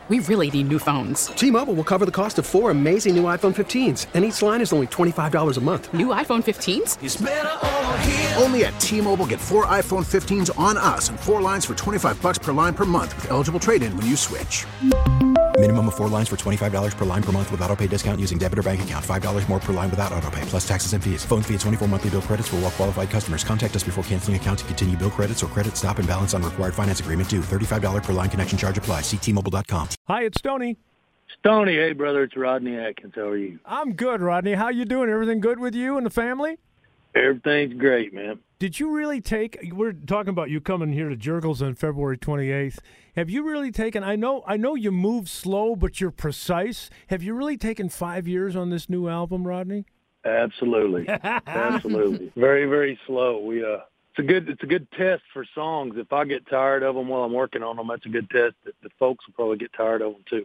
We really need new phones. T-Mobile will cover the cost of 4 amazing new iPhone 15s, and each line is only $25 a month. New iPhone 15s? It's better over here. Only at T-Mobile, get 4 iPhone 15s on us and 4 lines for $25 per line per month with eligible trade-in when you switch. Minimum of 4 lines for $25 per line per month with autopay discount using debit or bank account. $5 more per line without autopay, plus taxes and fees. Phone fee at 24 monthly bill credits for well-qualified customers. Contact us before canceling account to continue bill credits or credit stop and balance on required finance agreement due. $35 per line connection charge applies. See T-Mobile.com. Hi, it's Stoney. Stoney, hey, brother, it's Rodney Atkins. How are you? I'm good, Rodney. How you doing? Everything good with you and the family? Everything's great, man. Did you really we're talking about you coming here to Jurgles on February 28th. Have you really taken, I know you move slow, but you're precise. Have you really taken 5 years on this new album, Rodney? Absolutely. Absolutely. Very, very slow. It's a good test for songs. If I get tired of them while I'm working on them, that's a good test that the folks will probably get tired of them too.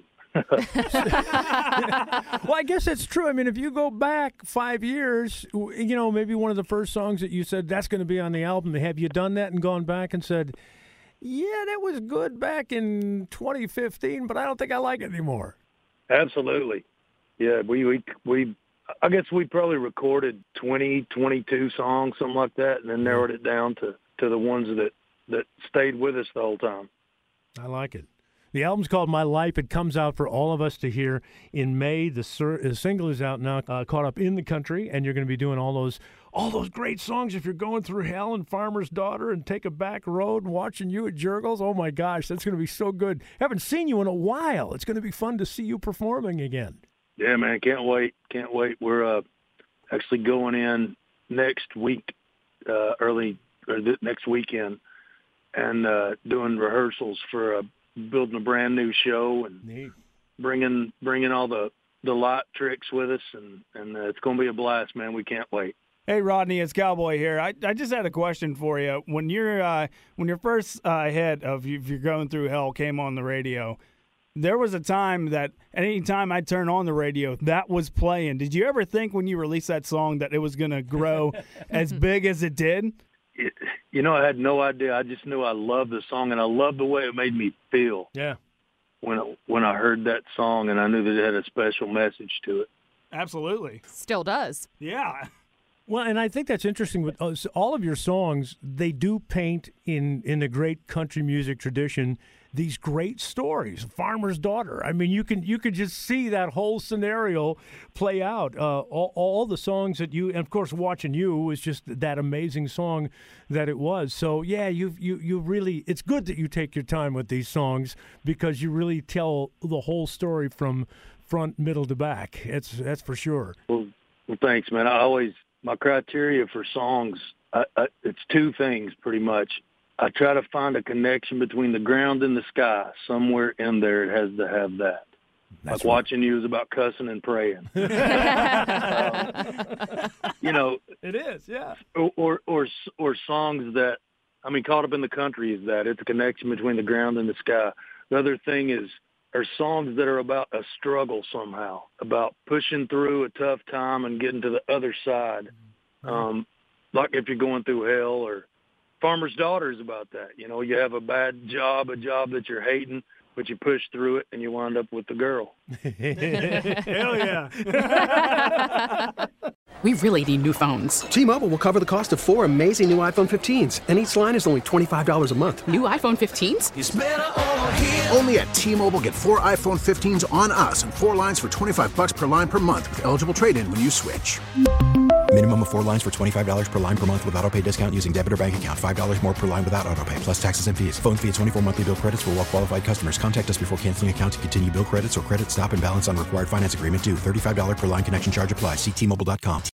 Well, I guess that's true. I mean, if you go back 5 years, maybe one of the first songs that you said that's going to be on the album, have you done that and gone back and said, yeah, that was good back in 2015, but I don't think I like it anymore? Absolutely. Yeah, I guess we probably recorded 20, 22 songs, something like that, and then narrowed it down to the ones that stayed with us the whole time. I like it. The album's called My Life. It comes out for all of us to hear in May. The single is out now, Caught Up in the Country, and you're going to be doing all those great songs. If you're going through hell and Farmer's Daughter and Take a Back Road and watching you at Jurgles, oh my gosh, that's going to be so good. Haven't seen you in a while. It's going to be fun to see you performing again. Yeah, man, can't wait. We're actually going in next week, next weekend, and doing rehearsals for building a brand new show and Neat. bringing all the light tricks with us, and it's going to be a blast, man. We can't wait. Hey, Rodney, it's Cowboy here. I just had a question for you. When your first hit of If You're Going Through Hell came on the radio, there was a time that any time I turn on the radio, that was playing. Did you ever think when you released that song that it was going to grow as big as it did? I had no idea. I just knew I loved the song, and I loved the way it made me feel. Yeah. When I heard that song, and I knew that it had a special message to it. Absolutely. Still does. Yeah. Well, and I think that's interesting. With all of your songs, they do paint in the great country music tradition these great stories. Farmer's Daughter. I mean, you could just see that whole scenario play out. All the songs that you, and of course, Watching You was just that amazing song that it was. So yeah, you really, it's good that you take your time with these songs because you really tell the whole story from front, middle to back. That's for sure. Well, thanks, man. My criteria for songs, it's two things pretty much. I try to find a connection between the ground and the sky. Somewhere in there it has to have that. That's like right. Watching You is about cussing and praying. It is, yeah. Or songs that, Caught Up in the Country is that. It's a connection between the ground and the sky. The other thing are songs that are about a struggle somehow, about pushing through a tough time and getting to the other side. Like If You're Going Through Hell, or Farmer's Daughter is about that. You have a bad job, a job that you're hating, but you push through it and you wind up with the girl. Hell yeah. We really need new phones. T-Mobile will cover the cost of 4 amazing new iPhone 15s, and each line is only $25 a month. New iPhone 15s? It's better over here. Only at T-Mobile, get 4 iPhone 15s on us and 4 lines for $25 per line per month with eligible trade-in when you switch. Minimum of 4 lines for $25 per line per month with autopay discount using debit or bank account. $5 more per line without autopay, plus taxes and fees. Phone fee at 24 monthly bill credits for well-qualified customers. Contact us before canceling account to continue bill credits or credit stop and balance on required finance agreement due. $35 per line connection charge applies. See T-Mobile.com.